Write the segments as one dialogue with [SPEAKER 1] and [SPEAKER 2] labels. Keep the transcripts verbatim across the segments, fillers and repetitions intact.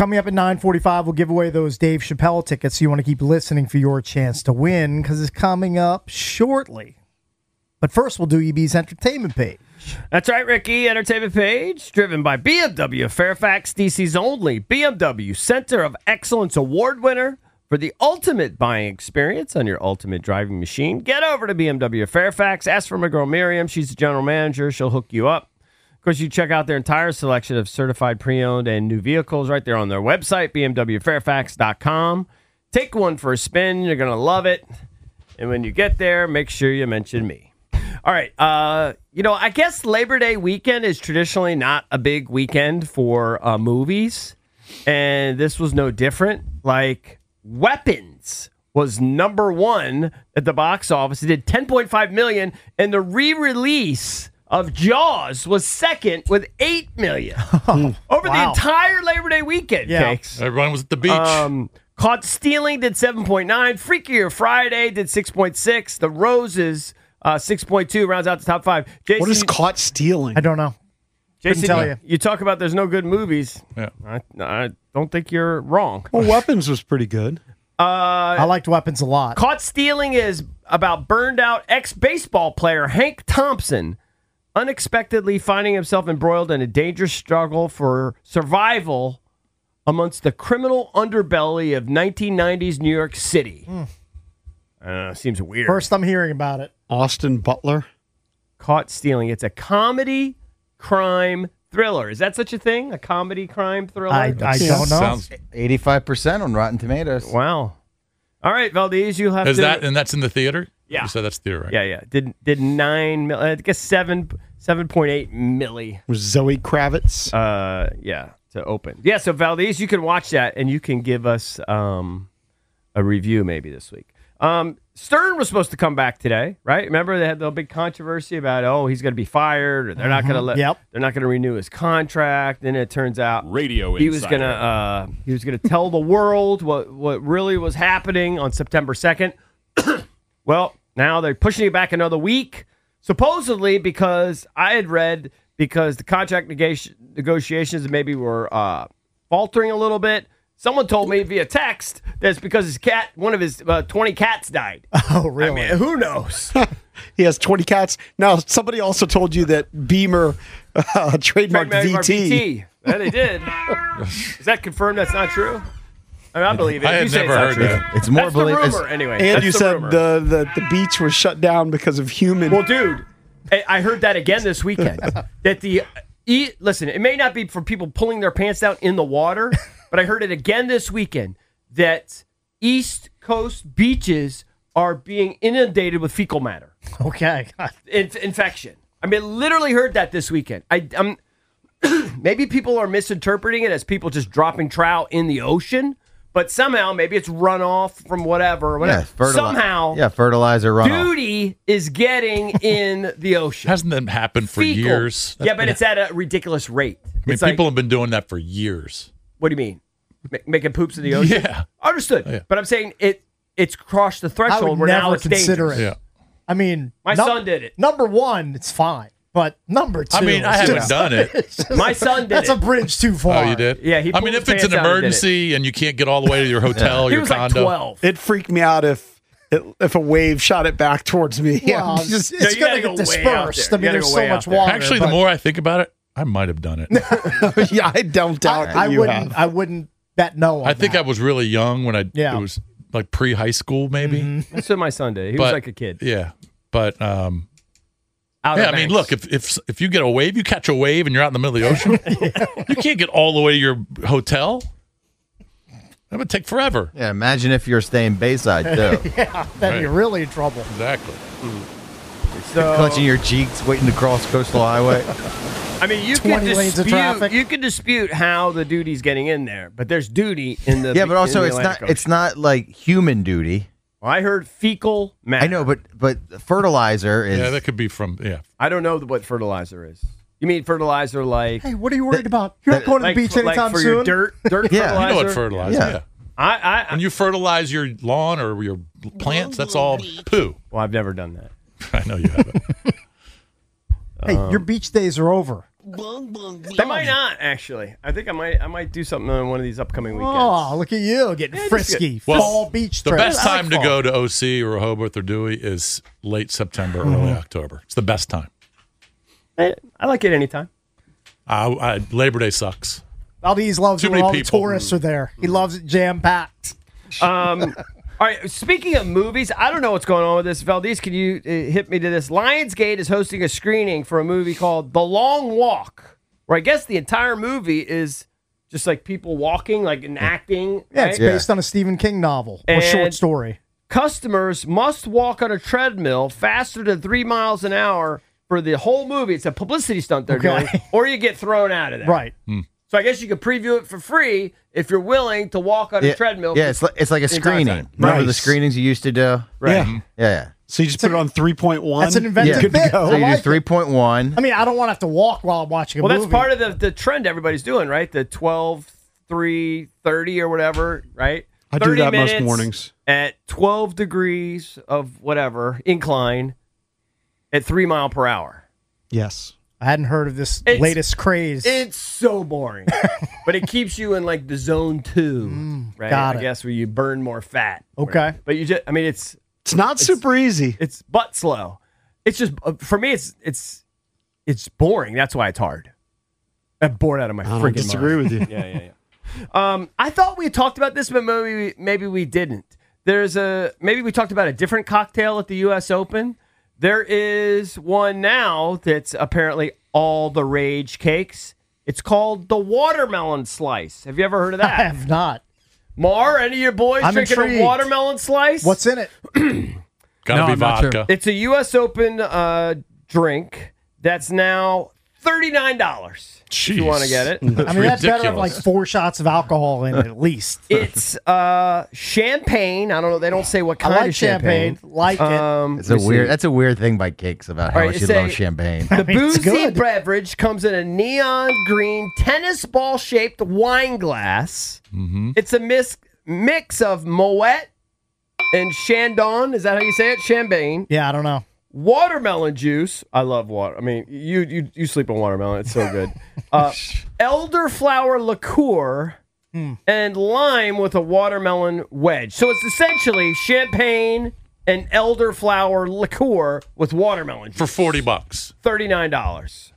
[SPEAKER 1] Coming up at nine forty-five, we'll give away those Dave Chappelle tickets, so you want to keep listening for your chance to win, because it's coming up shortly. But first, we'll do E B's entertainment page.
[SPEAKER 2] That's right, Ricky. Entertainment page, driven by B M W Fairfax, D C's only B M W Center of Excellence Award winner for the ultimate buying experience on your ultimate driving machine. Get over to B M W Fairfax. Ask for my girl Miriam. She's the general manager. She'll hook you up. Of course, you check out their entire selection of certified pre-owned and new vehicles right there on their website, B M W Fairfax dot com. Take one for a spin. You're going to love it. And when you get there, make sure you mention me. All right. Uh, you know, I guess Labor Day weekend is traditionally not a big weekend for uh, movies. And this was no different. Like, Weapons was number one at the box office. It did ten point five million dollars. And the re-release of Jaws was second with eight million dollars. Over
[SPEAKER 1] wow.
[SPEAKER 2] the entire Labor Day weekend,
[SPEAKER 1] Yeah.
[SPEAKER 2] Cakes.
[SPEAKER 3] Everyone was at the beach.
[SPEAKER 2] Um, Caught Stealing did seven point nine. Freakier Friday did six point six. The Roses... Uh, six point two rounds out the top five. Jason,
[SPEAKER 4] What is Caught Stealing?
[SPEAKER 1] I don't know.
[SPEAKER 2] Jason,
[SPEAKER 1] tell
[SPEAKER 2] you,
[SPEAKER 1] you.
[SPEAKER 2] you talk about there's no good movies.
[SPEAKER 3] Yeah.
[SPEAKER 2] I, I don't think you're wrong.
[SPEAKER 4] Well, Weapons was pretty good.
[SPEAKER 2] Uh,
[SPEAKER 1] I liked Weapons a lot.
[SPEAKER 2] Caught Stealing is about burned out ex-baseball player Hank Thompson unexpectedly finding himself embroiled in a dangerous struggle for survival amongst the criminal underbelly of nineteen nineties New York City.
[SPEAKER 1] Mm.
[SPEAKER 2] Uh, seems weird.
[SPEAKER 1] First I'm hearing about it.
[SPEAKER 4] Austin Butler.
[SPEAKER 2] Caught Stealing. It's a comedy crime thriller. Is that such a thing? A comedy crime thriller?
[SPEAKER 1] I, I
[SPEAKER 4] Yeah.
[SPEAKER 1] don't know.
[SPEAKER 3] Sounds,
[SPEAKER 5] eighty-five percent on Rotten Tomatoes.
[SPEAKER 2] Wow. All right, Valdez, you'll have
[SPEAKER 3] is
[SPEAKER 2] to.
[SPEAKER 3] that and that's in the theater?
[SPEAKER 2] Yeah.
[SPEAKER 3] You said that's theater, right?
[SPEAKER 2] Yeah, yeah. Did did nine mil? I guess seven seven point eight milli.
[SPEAKER 4] Was Zoe Kravitz.
[SPEAKER 2] Uh, yeah, to open. Yeah. So Valdez, you can watch that and you can give us um a review maybe this week. Um, Stern was supposed to come back today, right? Remember they had the big controversy about oh he's going to be fired or they're not going to let
[SPEAKER 1] Yep.
[SPEAKER 2] they're not going to renew his contract. Then it turns out
[SPEAKER 6] Radio
[SPEAKER 2] he was
[SPEAKER 6] Insider.
[SPEAKER 2] gonna uh, he was gonna tell the world what what really was happening on September second. Well, now they're pushing it back another week, supposedly because I had read because the contract negati- negotiations maybe were uh, faltering a little bit. Someone told me via text that it's because his cat, one of his uh, twenty cats died.
[SPEAKER 1] Oh, really?
[SPEAKER 2] I mean, who knows?
[SPEAKER 4] He has twenty cats. Now, somebody also told you that Beamer uh, trademarked
[SPEAKER 2] Trademark
[SPEAKER 4] V T.
[SPEAKER 2] V T. Yeah, they did. Is that confirmed that's not true? I mean, I believe it.
[SPEAKER 3] I
[SPEAKER 2] You
[SPEAKER 3] had
[SPEAKER 2] say
[SPEAKER 3] never
[SPEAKER 2] it's not
[SPEAKER 3] heard
[SPEAKER 2] true.
[SPEAKER 3] that.
[SPEAKER 5] It's more
[SPEAKER 2] That's the
[SPEAKER 5] believe- it's-
[SPEAKER 2] rumor, anyway.
[SPEAKER 4] And
[SPEAKER 2] That's
[SPEAKER 4] you
[SPEAKER 2] the
[SPEAKER 4] said
[SPEAKER 2] rumor.
[SPEAKER 4] the, the, the beach was shut down because of human.
[SPEAKER 2] Well, dude, I I heard that again this weekend. that the e, listen, it may not be for people pulling their pants down in the water, but I heard it again this weekend that East Coast beaches are being inundated with fecal matter
[SPEAKER 1] Okay.
[SPEAKER 2] in, infection. I mean, literally heard that this weekend. I, I'm maybe people are misinterpreting it as people just dropping trout in the ocean, but somehow maybe it's runoff from whatever. whatever.
[SPEAKER 5] Yeah, fertili-
[SPEAKER 2] somehow,
[SPEAKER 5] yeah, fertilizer runoff.
[SPEAKER 2] duty is getting in the ocean.
[SPEAKER 3] Hasn't that happened for
[SPEAKER 2] Fecal.
[SPEAKER 3] years?
[SPEAKER 2] Yeah, but it's at a ridiculous rate.
[SPEAKER 3] I mean,
[SPEAKER 2] It's like,
[SPEAKER 3] people have been doing that for years.
[SPEAKER 2] what do you mean? Ma- making poops in the ocean?
[SPEAKER 3] Yeah.
[SPEAKER 2] Understood.
[SPEAKER 3] Yeah.
[SPEAKER 2] But I'm saying it. It's crossed the
[SPEAKER 1] I
[SPEAKER 2] threshold
[SPEAKER 1] would
[SPEAKER 2] where now
[SPEAKER 1] never
[SPEAKER 2] it's
[SPEAKER 1] consider
[SPEAKER 2] dangerous.
[SPEAKER 1] it.
[SPEAKER 3] Yeah.
[SPEAKER 1] I mean,
[SPEAKER 2] My son did it.
[SPEAKER 1] Number one, it's fine. But number two,
[SPEAKER 3] I mean, I
[SPEAKER 1] is
[SPEAKER 3] haven't
[SPEAKER 1] just-
[SPEAKER 3] done it.
[SPEAKER 1] it's just-
[SPEAKER 2] My son did
[SPEAKER 1] That's
[SPEAKER 2] it.
[SPEAKER 1] a bridge too far.
[SPEAKER 3] Oh, you did?
[SPEAKER 2] Yeah, he
[SPEAKER 3] I
[SPEAKER 2] pulled
[SPEAKER 3] mean,
[SPEAKER 2] his
[SPEAKER 3] if it's an
[SPEAKER 2] pants down and did it.
[SPEAKER 3] emergency and you can't get all the way to your hotel or
[SPEAKER 2] He
[SPEAKER 3] your
[SPEAKER 2] was like
[SPEAKER 3] condo,
[SPEAKER 2] twelve.
[SPEAKER 4] It freaked me out if it, if a wave shot it back towards me.
[SPEAKER 1] Well,
[SPEAKER 4] I'm just-
[SPEAKER 1] it's
[SPEAKER 2] No, you
[SPEAKER 1] going to
[SPEAKER 2] gotta
[SPEAKER 1] get
[SPEAKER 2] go way out
[SPEAKER 1] dispersed.
[SPEAKER 2] there.
[SPEAKER 1] I
[SPEAKER 2] You
[SPEAKER 1] mean,
[SPEAKER 2] gotta
[SPEAKER 1] there's
[SPEAKER 2] go
[SPEAKER 1] so
[SPEAKER 2] way
[SPEAKER 1] much
[SPEAKER 2] out there.
[SPEAKER 1] water.
[SPEAKER 3] actually,
[SPEAKER 1] but
[SPEAKER 3] the more I think about it, I might have done it.
[SPEAKER 4] yeah, I don't doubt that
[SPEAKER 1] I, I
[SPEAKER 4] you
[SPEAKER 1] wouldn't.
[SPEAKER 4] have.
[SPEAKER 1] I wouldn't bet no. On
[SPEAKER 3] I think
[SPEAKER 1] that.
[SPEAKER 3] I was really young when I
[SPEAKER 1] Yeah.
[SPEAKER 3] it was like pre-high school, maybe.
[SPEAKER 2] That's what my son did. He
[SPEAKER 3] But-
[SPEAKER 2] was like a kid.
[SPEAKER 3] Yeah, but um,
[SPEAKER 2] Outer
[SPEAKER 3] yeah, I mean,
[SPEAKER 2] Banks.
[SPEAKER 3] look, if if if you get a wave, you catch a wave, and you're out in the middle of the ocean, you can't get all the way to your hotel. That would take forever.
[SPEAKER 5] Yeah, imagine if you're staying Bayside, too.
[SPEAKER 1] yeah, then
[SPEAKER 3] Right.
[SPEAKER 1] you're really in trouble.
[SPEAKER 3] Exactly.
[SPEAKER 2] so,
[SPEAKER 5] Clutching your cheeks, waiting to cross Coastal Highway.
[SPEAKER 2] I mean, you
[SPEAKER 1] twenty
[SPEAKER 2] can
[SPEAKER 1] lanes of
[SPEAKER 2] dispute.
[SPEAKER 1] traffic.
[SPEAKER 2] You can dispute how the duty's getting in there, but there's duty in the
[SPEAKER 5] Yeah, but also
[SPEAKER 2] in the
[SPEAKER 5] it's
[SPEAKER 2] Atlantic
[SPEAKER 5] not it's
[SPEAKER 2] Ocean.
[SPEAKER 5] not like human duty.
[SPEAKER 2] Well, I heard fecal matter.
[SPEAKER 5] I know, but but fertilizer is
[SPEAKER 3] Yeah, that could be from yeah.
[SPEAKER 2] I don't know what fertilizer is. You mean fertilizer like
[SPEAKER 1] Hey, what are you worried about? You're not going to
[SPEAKER 2] like,
[SPEAKER 1] the beach
[SPEAKER 2] for,
[SPEAKER 1] anytime
[SPEAKER 2] like for
[SPEAKER 1] soon.
[SPEAKER 2] your dirt dirt
[SPEAKER 5] Yeah.
[SPEAKER 2] fertilizer?
[SPEAKER 3] You know what fertilizer?
[SPEAKER 5] Yeah.
[SPEAKER 3] Yeah.
[SPEAKER 2] I, I, I
[SPEAKER 3] When you fertilize your lawn or your plants, that's all poo.
[SPEAKER 2] well, I've never done that.
[SPEAKER 3] I know you haven't.
[SPEAKER 1] Hey, your beach days are over.
[SPEAKER 2] They might not actually. I think I might. I might do something on one of these upcoming weekends.
[SPEAKER 1] Oh, look at you getting
[SPEAKER 2] Yeah, just
[SPEAKER 1] frisky.
[SPEAKER 3] Well,
[SPEAKER 1] Fall beach
[SPEAKER 3] The
[SPEAKER 1] trip.
[SPEAKER 3] best
[SPEAKER 2] I like
[SPEAKER 3] time to
[SPEAKER 2] fall.
[SPEAKER 3] go to O C or Rehoboth or Dewey is late September, early October. It's the best time.
[SPEAKER 2] I, I like it anytime.
[SPEAKER 3] I, I, Labor Day sucks.
[SPEAKER 1] Valdez loves
[SPEAKER 3] Too
[SPEAKER 1] it when
[SPEAKER 3] many
[SPEAKER 1] all
[SPEAKER 3] people.
[SPEAKER 1] the tourists are there. He loves it jam packed.
[SPEAKER 2] Um, all right. Speaking of movies, I don't know what's going on with this. Valdez, can you uh, hit me to this? Lionsgate is hosting a screening for a movie called The Long Walk, where I guess the entire movie is just like people walking, like and acting.
[SPEAKER 1] Yeah, it's
[SPEAKER 2] right?
[SPEAKER 1] based on a Stephen King novel or short
[SPEAKER 2] And-
[SPEAKER 1] story.
[SPEAKER 2] Customers must walk on a treadmill faster than three miles an hour for the whole movie. It's a publicity stunt they're
[SPEAKER 1] Okay.
[SPEAKER 2] doing, or you get thrown out of there.
[SPEAKER 1] Right.
[SPEAKER 2] So I guess you could preview it for free if you're willing to walk on a
[SPEAKER 5] Yeah,
[SPEAKER 2] treadmill.
[SPEAKER 5] yeah
[SPEAKER 2] for
[SPEAKER 5] it's, like, it's like a
[SPEAKER 2] the entire
[SPEAKER 5] screening.
[SPEAKER 2] time.
[SPEAKER 5] Remember the
[SPEAKER 4] Nice.
[SPEAKER 5] screenings you used to do?
[SPEAKER 2] Right.
[SPEAKER 4] Yeah.
[SPEAKER 5] Yeah, yeah.
[SPEAKER 4] So you just put it on three point one.
[SPEAKER 1] That's an inventive
[SPEAKER 5] Yeah.
[SPEAKER 4] Good to
[SPEAKER 1] bit.
[SPEAKER 4] go.
[SPEAKER 5] So
[SPEAKER 1] I
[SPEAKER 5] you
[SPEAKER 1] like
[SPEAKER 5] do three point one.
[SPEAKER 1] I mean, I don't want to have to walk while I'm watching a
[SPEAKER 2] Well,
[SPEAKER 1] movie.
[SPEAKER 2] that's part of the, the trend everybody's doing, right? The twelve, three, thirty or whatever, right?
[SPEAKER 4] I do
[SPEAKER 2] thirty
[SPEAKER 4] that most
[SPEAKER 2] minutes
[SPEAKER 4] mornings.
[SPEAKER 2] At twelve degrees of whatever, incline, at three mile per hour.
[SPEAKER 4] Yes.
[SPEAKER 1] I hadn't heard of this
[SPEAKER 2] It's-
[SPEAKER 1] latest craze.
[SPEAKER 2] It's so boring. But it keeps you in like the zone two, right?
[SPEAKER 1] got
[SPEAKER 2] I
[SPEAKER 1] it.
[SPEAKER 2] guess where you burn more fat.
[SPEAKER 1] Okay.
[SPEAKER 2] But you just, I mean, it's
[SPEAKER 4] It's not super easy.
[SPEAKER 2] it's butt slow. It's just uh, for me. It's it's it's boring. That's why it's hard. I'm bored out of my
[SPEAKER 4] I don't
[SPEAKER 2] freaking
[SPEAKER 4] disagree
[SPEAKER 2] mind.
[SPEAKER 4] with you.
[SPEAKER 2] Yeah, yeah, yeah. Um, I thought we had talked about this, but maybe we, maybe we didn't. There's a maybe we talked about a different cocktail at the U S Open. There is one now that's apparently all the rage cakes. It's called the watermelon slice. Have you ever heard of
[SPEAKER 1] I
[SPEAKER 2] that?
[SPEAKER 1] have not.
[SPEAKER 2] Mar, any of your boys
[SPEAKER 1] I'm
[SPEAKER 2] drinking
[SPEAKER 1] intrigued.
[SPEAKER 2] a watermelon slice?
[SPEAKER 1] What's in it?
[SPEAKER 3] Gotta
[SPEAKER 6] No,
[SPEAKER 3] be
[SPEAKER 6] I'm not sure.
[SPEAKER 3] vodka.
[SPEAKER 2] It's a U S Open uh, drink that's now thirty-nine dollars. If you
[SPEAKER 3] Jeez.
[SPEAKER 2] want to get it.
[SPEAKER 1] I mean, that's better than like
[SPEAKER 3] ridiculous.
[SPEAKER 1] four shots of alcohol in it at least.
[SPEAKER 2] It's uh, champagne. I don't know. They don't say what
[SPEAKER 1] I
[SPEAKER 2] kind
[SPEAKER 1] like
[SPEAKER 2] of champagne.
[SPEAKER 1] champagne. Like it.
[SPEAKER 2] Um,
[SPEAKER 5] It's a
[SPEAKER 2] let me
[SPEAKER 5] weird.
[SPEAKER 2] see.
[SPEAKER 5] That's a weird thing by cakes about how
[SPEAKER 2] All right,
[SPEAKER 5] much you
[SPEAKER 2] it's
[SPEAKER 5] love
[SPEAKER 2] a-
[SPEAKER 5] champagne.
[SPEAKER 2] The
[SPEAKER 1] mean, it's
[SPEAKER 2] boozy
[SPEAKER 1] good.
[SPEAKER 2] beverage comes in a neon green tennis ball shaped wine glass.
[SPEAKER 3] Mm-hmm.
[SPEAKER 2] It's a mis- mix of Moet and Chandon. Is that how you say it? Champagne.
[SPEAKER 1] Yeah, I don't know.
[SPEAKER 2] Watermelon juice. I love water. I mean, you you you sleep on watermelon. It's so good. Uh, elderflower liqueur and lime with a watermelon wedge. So it's essentially champagne and elderflower liqueur with watermelon juice.
[SPEAKER 3] For forty bucks.
[SPEAKER 2] thirty-nine dollars.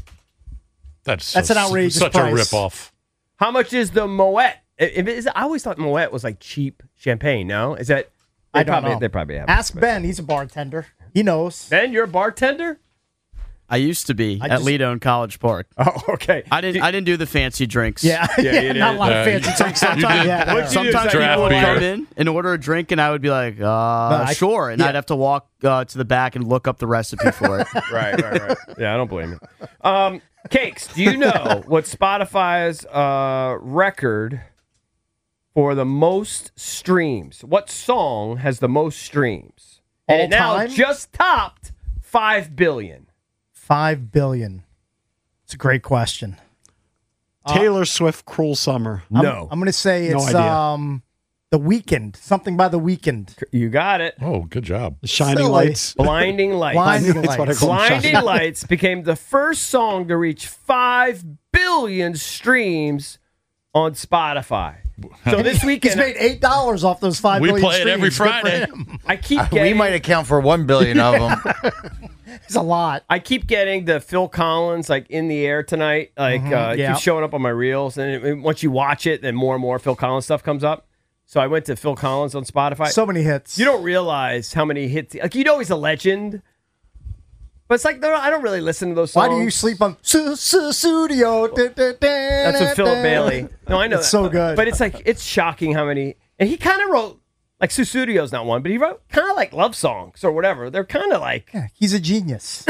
[SPEAKER 3] That's
[SPEAKER 1] That's
[SPEAKER 3] so-
[SPEAKER 1] an outrageous
[SPEAKER 3] such
[SPEAKER 1] price.
[SPEAKER 3] a ripoff.
[SPEAKER 2] How much is the Moet? If it is, I always thought Moet was like cheap champagne. No, is that? They
[SPEAKER 1] I don't
[SPEAKER 2] probably,
[SPEAKER 1] know.
[SPEAKER 2] They probably have.
[SPEAKER 1] Ask Ben. He's a bartender. He knows.
[SPEAKER 2] Ben, you're a bartender.
[SPEAKER 6] I used to be
[SPEAKER 1] I
[SPEAKER 6] at
[SPEAKER 1] just-
[SPEAKER 6] Lido in College Park.
[SPEAKER 2] Oh, okay.
[SPEAKER 6] I didn't. I didn't do the fancy drinks.
[SPEAKER 1] Yeah,
[SPEAKER 2] Yeah,
[SPEAKER 1] yeah,
[SPEAKER 2] you
[SPEAKER 1] not
[SPEAKER 2] did.
[SPEAKER 1] a lot
[SPEAKER 3] Yeah,
[SPEAKER 1] of fancy
[SPEAKER 3] you-
[SPEAKER 1] drinks.
[SPEAKER 3] you
[SPEAKER 1] Sometimes,
[SPEAKER 3] did.
[SPEAKER 1] yeah.
[SPEAKER 2] What'd you do?
[SPEAKER 6] Sometimes
[SPEAKER 3] Draft
[SPEAKER 6] people would
[SPEAKER 3] beer.
[SPEAKER 6] come in and order a drink, and I would be like, uh,
[SPEAKER 1] I-
[SPEAKER 6] sure. And
[SPEAKER 1] yeah.
[SPEAKER 6] I'd have to walk uh, to the back and look up the recipe for it.
[SPEAKER 2] Right, right, right. Yeah, I don't blame you. Um, Cakes, do you know what Spotify's uh, record for the most streams? What song has the most streams? And
[SPEAKER 1] All
[SPEAKER 2] it now
[SPEAKER 1] time?
[SPEAKER 2] just topped five billion.
[SPEAKER 1] Five billion. It's a great question.
[SPEAKER 4] Taylor Swift, Cruel Summer.
[SPEAKER 1] I'm-
[SPEAKER 2] No.
[SPEAKER 1] I'm, going to say
[SPEAKER 4] No
[SPEAKER 1] it's
[SPEAKER 4] idea.
[SPEAKER 1] um the Weekend. Something by the Weekend.
[SPEAKER 2] You got it.
[SPEAKER 3] Oh, good job.
[SPEAKER 4] The Shining
[SPEAKER 1] Silly.
[SPEAKER 4] Lights.
[SPEAKER 2] Blinding Lights.
[SPEAKER 1] Blinding
[SPEAKER 4] That's what I
[SPEAKER 1] Lights.
[SPEAKER 4] call them.
[SPEAKER 2] Blinding
[SPEAKER 4] Shining
[SPEAKER 2] Lights became the first song to reach five billion streams on Spotify. So this
[SPEAKER 1] He's
[SPEAKER 2] weekend,
[SPEAKER 1] made eight dollars off those five
[SPEAKER 3] We
[SPEAKER 1] billion
[SPEAKER 3] play it every
[SPEAKER 1] streams. Good for
[SPEAKER 3] Friday.
[SPEAKER 1] him.
[SPEAKER 2] I keep
[SPEAKER 5] we
[SPEAKER 2] getting,
[SPEAKER 5] might account for one billion of them.
[SPEAKER 1] It's a lot.
[SPEAKER 2] I keep getting the Phil Collins like in the air tonight. Like uh, it
[SPEAKER 1] yeah.
[SPEAKER 2] keeps showing up on my reels, and it, it- once you watch it, then more and more Phil Collins stuff comes up. So I went to Phil Collins on Spotify.
[SPEAKER 1] So many hits.
[SPEAKER 2] You don't realize how many hits. Like you know he's a legend, but it's like no, I don't really listen to those songs.
[SPEAKER 1] Why do you sleep on Su- Su- Studio?
[SPEAKER 2] That's with Philip Bailey. No, I know
[SPEAKER 1] It's
[SPEAKER 2] that.
[SPEAKER 1] so good.
[SPEAKER 2] But it's like it's shocking how many. And he kind of wrote like Susudio's not one, but he wrote kind of like love songs or whatever. They're kind of like
[SPEAKER 1] Yeah, he's a genius.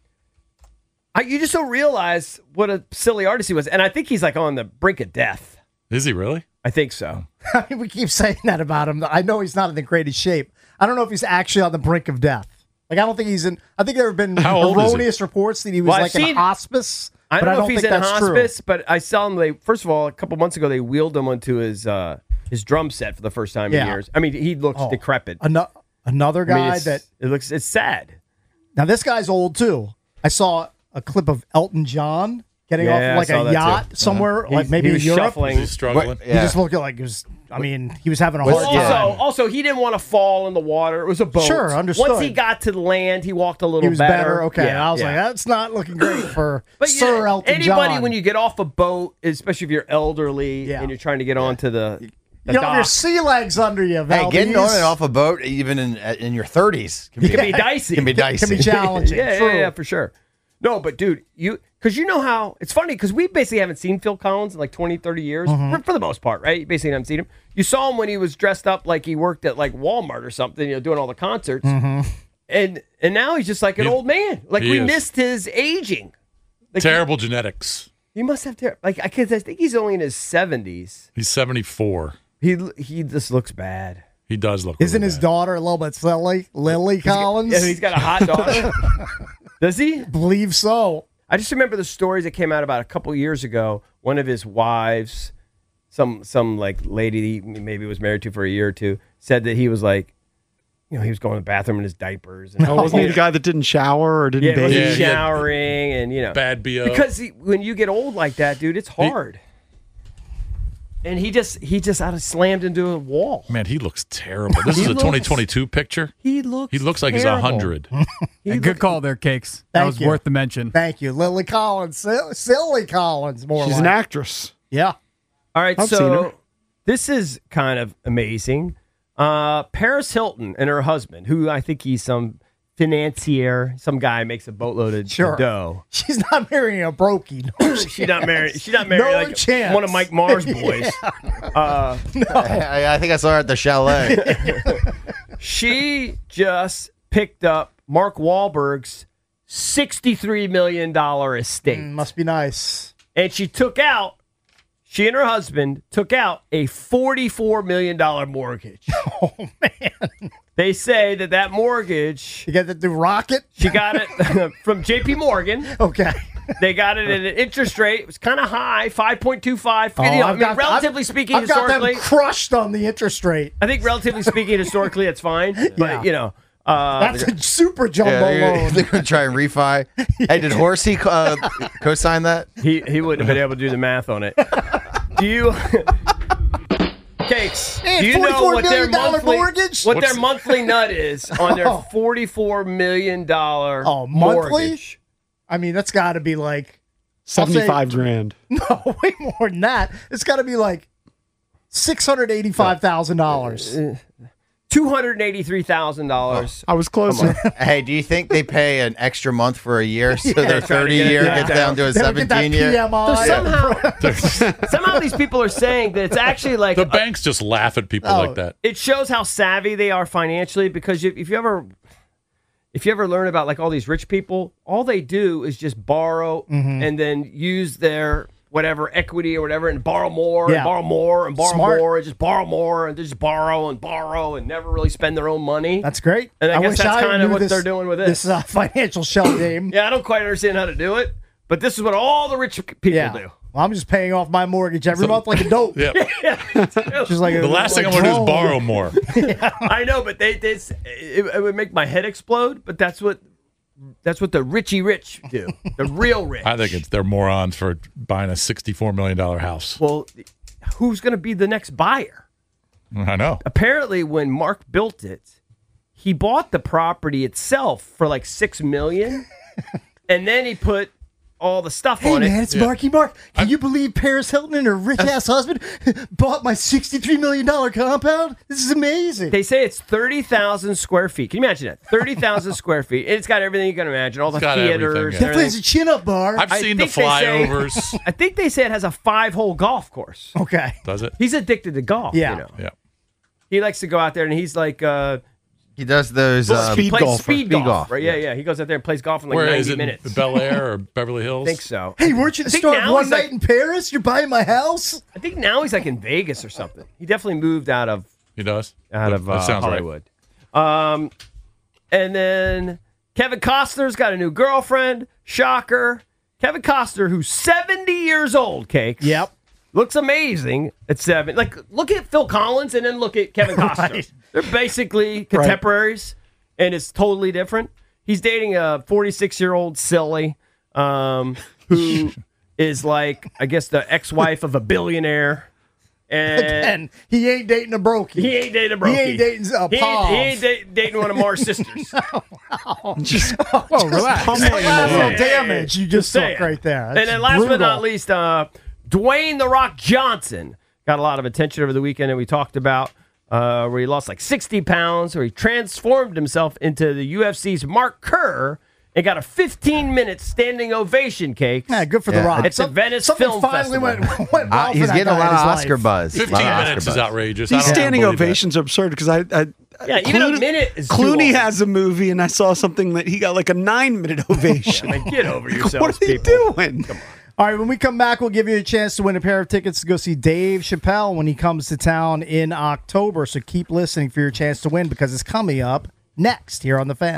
[SPEAKER 2] I, you just don't realize what a silly artist he was. And I think he's like on the brink of death.
[SPEAKER 3] Is he really?
[SPEAKER 2] I think so.
[SPEAKER 1] I mean, we keep saying that about him. I know he's not in the greatest shape. I don't know if he's actually on the brink of death. Like, I don't think he's in. I think there have been
[SPEAKER 3] How old is he?
[SPEAKER 1] erroneous reports that he was
[SPEAKER 2] Well, I've
[SPEAKER 1] like in
[SPEAKER 2] seen-
[SPEAKER 1] hospice.
[SPEAKER 2] I
[SPEAKER 1] but
[SPEAKER 2] don't
[SPEAKER 1] I
[SPEAKER 2] know
[SPEAKER 1] don't
[SPEAKER 2] if he's
[SPEAKER 1] think
[SPEAKER 2] in
[SPEAKER 1] that's
[SPEAKER 2] hospice, but I saw him. They first of all, a couple months ago, they wheeled him onto his uh, his drum set for the first time in
[SPEAKER 1] Yeah.
[SPEAKER 2] years. I mean, he looks
[SPEAKER 1] Oh.
[SPEAKER 2] decrepit.
[SPEAKER 1] true. Ano- another
[SPEAKER 2] I mean,
[SPEAKER 1] guy
[SPEAKER 2] it's-
[SPEAKER 1] that
[SPEAKER 2] it looks it's sad.
[SPEAKER 1] now this guy's old too. I saw a clip of Elton John getting
[SPEAKER 2] Yeah,
[SPEAKER 1] off
[SPEAKER 2] I
[SPEAKER 1] of like
[SPEAKER 2] saw
[SPEAKER 1] a
[SPEAKER 2] that
[SPEAKER 1] yacht
[SPEAKER 2] too.
[SPEAKER 1] somewhere,
[SPEAKER 2] He-
[SPEAKER 1] like maybe
[SPEAKER 2] he
[SPEAKER 1] in
[SPEAKER 2] was
[SPEAKER 1] Europe.
[SPEAKER 2] shuffling.
[SPEAKER 3] He's struggling.
[SPEAKER 5] What-
[SPEAKER 1] He
[SPEAKER 5] Yeah.
[SPEAKER 1] just looked like he was. I mean, he was having a
[SPEAKER 5] What's-
[SPEAKER 1] hard
[SPEAKER 2] Also,
[SPEAKER 1] time.
[SPEAKER 2] also, he didn't want to fall in the water. It was a boat.
[SPEAKER 1] Sure, understood.
[SPEAKER 2] Once he got to the land, he walked a little
[SPEAKER 1] He was
[SPEAKER 2] better.
[SPEAKER 1] better. Okay,
[SPEAKER 2] Yeah,
[SPEAKER 1] I was
[SPEAKER 2] yeah.
[SPEAKER 1] like, that's not looking great for
[SPEAKER 2] But
[SPEAKER 1] Sir
[SPEAKER 2] yeah,
[SPEAKER 1] Elton
[SPEAKER 2] anybody
[SPEAKER 1] John.
[SPEAKER 2] when you get off a boat, especially if you're elderly
[SPEAKER 1] Yeah.
[SPEAKER 2] and you're trying to get onto the, the
[SPEAKER 1] you don't have your
[SPEAKER 2] dock,
[SPEAKER 1] sea legs under you,
[SPEAKER 5] Hey,
[SPEAKER 1] Valdez.
[SPEAKER 5] getting on and off a boat, even in in your thirties, can
[SPEAKER 2] it
[SPEAKER 5] be,
[SPEAKER 2] can be dicey.
[SPEAKER 5] can be dicey.
[SPEAKER 1] can be challenging.
[SPEAKER 2] Yeah,
[SPEAKER 1] True.
[SPEAKER 2] yeah, yeah, for sure. No, but dude, you because you know how it's funny because we basically haven't seen Phil Collins in like twenty, thirty years
[SPEAKER 1] Mm-hmm.
[SPEAKER 2] for, for the most part, right? You basically haven't seen him. You saw him when he was dressed up like he worked at like Walmart or something, you know, doing all the concerts.
[SPEAKER 1] Mm-hmm.
[SPEAKER 2] And and now he's just like an
[SPEAKER 3] He-
[SPEAKER 2] old man. Like
[SPEAKER 3] he
[SPEAKER 2] we
[SPEAKER 3] is.
[SPEAKER 2] missed his aging. Like,
[SPEAKER 3] Terrible genetics.
[SPEAKER 2] He must have ter- like I, cause I think he's only in his seventies.
[SPEAKER 3] He's seventy-four.
[SPEAKER 2] He he just looks bad.
[SPEAKER 3] He does look.
[SPEAKER 1] Isn't
[SPEAKER 3] really
[SPEAKER 1] his
[SPEAKER 3] bad.
[SPEAKER 1] daughter a little bit silly? Lily Collins?
[SPEAKER 2] Yeah, he's got a hot daughter. Does he?
[SPEAKER 1] believe so.
[SPEAKER 2] I just remember the stories that came out about a couple years ago. One of his wives, some some like lady he maybe was married to for a year or two, said that he was like, you know, he was going to the bathroom in his diapers. And
[SPEAKER 4] Oh, wasn't he the guy that didn't shower or didn't
[SPEAKER 2] yeah,
[SPEAKER 4] bathe?
[SPEAKER 2] he
[SPEAKER 3] Yeah,
[SPEAKER 2] was
[SPEAKER 3] he had
[SPEAKER 2] showering and you know
[SPEAKER 3] Bad B O.
[SPEAKER 2] because he, when you get old like that, dude, it's hard. And he just he just out of slammed into a wall.
[SPEAKER 3] Man, he looks terrible. This
[SPEAKER 2] He
[SPEAKER 3] is a
[SPEAKER 2] looks-
[SPEAKER 3] twenty twenty-two picture.
[SPEAKER 2] He looks
[SPEAKER 3] He looks like
[SPEAKER 2] terrible.
[SPEAKER 3] he's one hundred.
[SPEAKER 2] He
[SPEAKER 7] Good
[SPEAKER 2] look-
[SPEAKER 7] call there, Cakes. That
[SPEAKER 1] Thank
[SPEAKER 7] was
[SPEAKER 1] you.
[SPEAKER 7] worth the mention.
[SPEAKER 1] Thank you. Lily Collins. Sil- Silly Collins, more
[SPEAKER 4] She's
[SPEAKER 1] like.
[SPEAKER 4] an actress.
[SPEAKER 1] Yeah.
[SPEAKER 2] All right,
[SPEAKER 4] I've seen
[SPEAKER 2] so
[SPEAKER 4] her.
[SPEAKER 2] this is kind of amazing. Uh, Paris Hilton and her husband, who I think he's some financier, some guy makes a boatload of
[SPEAKER 1] Sure.
[SPEAKER 2] dough.
[SPEAKER 1] She's not marrying a brokey. No,
[SPEAKER 2] She's not married. She's not married
[SPEAKER 1] No
[SPEAKER 2] like
[SPEAKER 1] chance.
[SPEAKER 2] one of Mike Mars' boys. uh,
[SPEAKER 5] I, I think I saw her at the chalet.
[SPEAKER 2] she just picked up Mark Wahlberg's sixty-three million dollars estate,
[SPEAKER 1] Must be nice.
[SPEAKER 2] and she took out. She and her husband took out a forty-four million dollars mortgage. Oh, man. They say that that mortgage,
[SPEAKER 1] You get the, the rocket?
[SPEAKER 2] she got it from J P Morgan.
[SPEAKER 1] Okay.
[SPEAKER 2] They got it at an interest rate. It was kind of high, five point two five.
[SPEAKER 1] Oh,
[SPEAKER 2] you know, I
[SPEAKER 1] I've
[SPEAKER 2] mean,
[SPEAKER 1] got-
[SPEAKER 2] relatively
[SPEAKER 1] I've-
[SPEAKER 2] speaking,
[SPEAKER 1] I've got
[SPEAKER 2] historically,
[SPEAKER 1] them crushed on the interest rate.
[SPEAKER 2] I think relatively speaking, historically, it's fine. But,
[SPEAKER 1] Yeah.
[SPEAKER 2] you know, uh,
[SPEAKER 1] That's a super jumbo
[SPEAKER 5] yeah, they're,
[SPEAKER 1] loan.
[SPEAKER 5] they're gonna try and refi. Hey, did Horsey uh, co-sign that?
[SPEAKER 2] he, he wouldn't have been able to do the math on it. Do you... Cakes,
[SPEAKER 1] Hey,
[SPEAKER 2] do you know
[SPEAKER 1] forty-four
[SPEAKER 2] what their
[SPEAKER 1] million dollar
[SPEAKER 2] monthly
[SPEAKER 1] mortgage?
[SPEAKER 2] what
[SPEAKER 3] What's-
[SPEAKER 2] their monthly nut is on their
[SPEAKER 1] Oh.
[SPEAKER 2] forty-four million dollars
[SPEAKER 1] Oh, monthly?
[SPEAKER 2] mortgage?
[SPEAKER 1] I mean, that's got to be like,
[SPEAKER 4] Seventy-five grand.
[SPEAKER 1] no, way more than that. It's got to be like six hundred eighty-five thousand dollars.
[SPEAKER 2] two hundred eighty-three thousand dollars.
[SPEAKER 4] I was closer.
[SPEAKER 5] Hey, do you think they pay an extra month for a year so their
[SPEAKER 2] trying to
[SPEAKER 5] thirty
[SPEAKER 2] get it
[SPEAKER 5] year
[SPEAKER 2] down.
[SPEAKER 5] gets down to a
[SPEAKER 1] They don't get that
[SPEAKER 5] seventeen year?
[SPEAKER 1] P M I.
[SPEAKER 2] Somehow, somehow these people are saying that it's actually like
[SPEAKER 3] The banks just laugh at people
[SPEAKER 1] Oh.
[SPEAKER 3] like that.
[SPEAKER 2] it shows how savvy they are financially because if, if you ever if you ever learn about like all these rich people, all they do is just borrow
[SPEAKER 1] Mm-hmm.
[SPEAKER 2] and then use their whatever equity or whatever and borrow more
[SPEAKER 1] Yeah.
[SPEAKER 2] and borrow more and borrow
[SPEAKER 1] Smart.
[SPEAKER 2] more and just borrow more and just borrow and borrow and never really spend their own money.
[SPEAKER 1] That's great.
[SPEAKER 2] And I guess
[SPEAKER 1] wish
[SPEAKER 2] that's
[SPEAKER 1] I
[SPEAKER 2] kinda
[SPEAKER 1] knew
[SPEAKER 2] what
[SPEAKER 1] this-
[SPEAKER 2] they're doing with this.
[SPEAKER 1] This uh, financial shell game.
[SPEAKER 2] yeah, I don't quite understand how to do it, but this is what all the rich people
[SPEAKER 1] Yeah.
[SPEAKER 2] do.
[SPEAKER 1] Well, I'm just paying off my mortgage every month like a dope.
[SPEAKER 3] Yeah.
[SPEAKER 1] Just like a,
[SPEAKER 3] The last thing
[SPEAKER 1] like
[SPEAKER 3] I'm gonna do is
[SPEAKER 1] drone.
[SPEAKER 3] borrow more.
[SPEAKER 2] I know, but they, they it, it would make my head explode. But that's what that's what the richy rich do. The real rich.
[SPEAKER 3] I think it's they're morons for buying a sixty-four million dollar house.
[SPEAKER 2] well, who's going to be the next buyer?
[SPEAKER 3] I know.
[SPEAKER 2] Apparently, when Mark built it, he bought the property itself for like six million, and then he put all the stuff
[SPEAKER 1] Hey
[SPEAKER 2] on
[SPEAKER 1] man,
[SPEAKER 2] it.
[SPEAKER 1] it's Marky Mark. Can you believe Paris Hilton and her rich ass husband bought my sixty-three million dollar compound? This is amazing.
[SPEAKER 2] They say it's thirty thousand square feet. Can you imagine that? Thirty thousand square feet. And it's got everything you can imagine. All the
[SPEAKER 3] It's got
[SPEAKER 2] theaters.
[SPEAKER 3] everything,
[SPEAKER 2] and
[SPEAKER 3] yeah.
[SPEAKER 1] that
[SPEAKER 2] everything.
[SPEAKER 1] place a chin up bar.
[SPEAKER 3] I've
[SPEAKER 2] I
[SPEAKER 3] seen the
[SPEAKER 2] think they say-
[SPEAKER 3] flyovers.
[SPEAKER 2] I think they say it has a five-hole golf course.
[SPEAKER 1] okay.
[SPEAKER 3] Does it?
[SPEAKER 2] He's addicted to golf.
[SPEAKER 1] Yeah.
[SPEAKER 2] You know?
[SPEAKER 3] Yeah.
[SPEAKER 2] He likes to go out there and he's like uh,
[SPEAKER 5] He does those. Uh,
[SPEAKER 4] Speed
[SPEAKER 2] plays
[SPEAKER 4] golfer.
[SPEAKER 2] speed
[SPEAKER 5] Speed
[SPEAKER 2] golf.
[SPEAKER 5] golf,
[SPEAKER 2] Right? Yeah, yeah. He goes out there and plays golf in like
[SPEAKER 3] Where
[SPEAKER 2] ninety
[SPEAKER 3] is it?
[SPEAKER 2] minutes.
[SPEAKER 3] Bel Air or Beverly Hills?
[SPEAKER 2] I think so.
[SPEAKER 1] Hey, weren't you
[SPEAKER 2] I
[SPEAKER 1] the
[SPEAKER 2] think
[SPEAKER 1] star of
[SPEAKER 2] now
[SPEAKER 1] One
[SPEAKER 2] he's
[SPEAKER 1] Night
[SPEAKER 2] like-
[SPEAKER 1] in Paris? You're buying my house?
[SPEAKER 2] I think now he's like in Vegas or something. He definitely moved out of
[SPEAKER 3] He does.
[SPEAKER 2] out
[SPEAKER 3] That-
[SPEAKER 2] of
[SPEAKER 3] that
[SPEAKER 2] uh,
[SPEAKER 3] sounds right.
[SPEAKER 2] Hollywood. Um, and then Kevin Costner's got a new girlfriend. Shocker. Kevin Costner, who's seventy years old, Cakes.
[SPEAKER 1] Yep.
[SPEAKER 2] Looks amazing at seven. Like, look at Phil Collins and then look at Kevin Costner.
[SPEAKER 1] Right.
[SPEAKER 2] They're basically contemporaries, and it's totally different. He's dating a forty-six-year-old silly. um, who is like, I guess, the ex-wife of a billionaire. And
[SPEAKER 1] And he ain't dating a brokey.
[SPEAKER 2] he ain't dating a brokey.
[SPEAKER 1] He ain't dating a
[SPEAKER 2] He ain't,
[SPEAKER 1] Pav.
[SPEAKER 2] he ain't da- dating one of Mars' sisters.
[SPEAKER 4] Just
[SPEAKER 7] Oh, relax.
[SPEAKER 1] Collateral
[SPEAKER 2] Hey,
[SPEAKER 1] damage you just
[SPEAKER 2] saying.
[SPEAKER 1] took right there.
[SPEAKER 2] And
[SPEAKER 1] That's
[SPEAKER 2] then last but
[SPEAKER 1] brutal.
[SPEAKER 2] not least, uh, Dwayne The Rock Johnson got a lot of attention over the weekend that we talked about, uh, where he lost like sixty pounds, where he transformed himself into the U F C's Mark Kerr and got a fifteen-minute standing ovation, Cake.
[SPEAKER 1] Yeah, good for
[SPEAKER 5] Yeah,
[SPEAKER 1] The Rock.
[SPEAKER 2] it's a Venice
[SPEAKER 1] Something
[SPEAKER 2] Film
[SPEAKER 1] finally
[SPEAKER 2] Festival.
[SPEAKER 1] went, went well
[SPEAKER 5] Uh,
[SPEAKER 1] for
[SPEAKER 5] he's
[SPEAKER 1] that
[SPEAKER 5] getting a
[SPEAKER 1] guy
[SPEAKER 5] lot
[SPEAKER 1] in
[SPEAKER 5] of
[SPEAKER 1] his
[SPEAKER 5] Oscar
[SPEAKER 1] life.
[SPEAKER 5] buzz. A lot
[SPEAKER 3] fifteen
[SPEAKER 5] of Oscar
[SPEAKER 3] minutes is
[SPEAKER 5] buzz.
[SPEAKER 3] outrageous. I
[SPEAKER 4] these
[SPEAKER 3] don't
[SPEAKER 4] standing
[SPEAKER 3] believe that.
[SPEAKER 4] ovations are absurd because I, I
[SPEAKER 2] Yeah, even a minute is too
[SPEAKER 4] Clooney
[SPEAKER 2] long.
[SPEAKER 4] has a movie, and I saw something that he got like a nine-minute ovation.
[SPEAKER 2] Like, get over yourselves,
[SPEAKER 4] What are they
[SPEAKER 2] people.
[SPEAKER 4] doing?
[SPEAKER 1] All right, when we come back, we'll give you a chance to win a pair of tickets to go see Dave Chappelle when he comes to town in October. So keep listening for your chance to win because it's coming up next here on The Fan.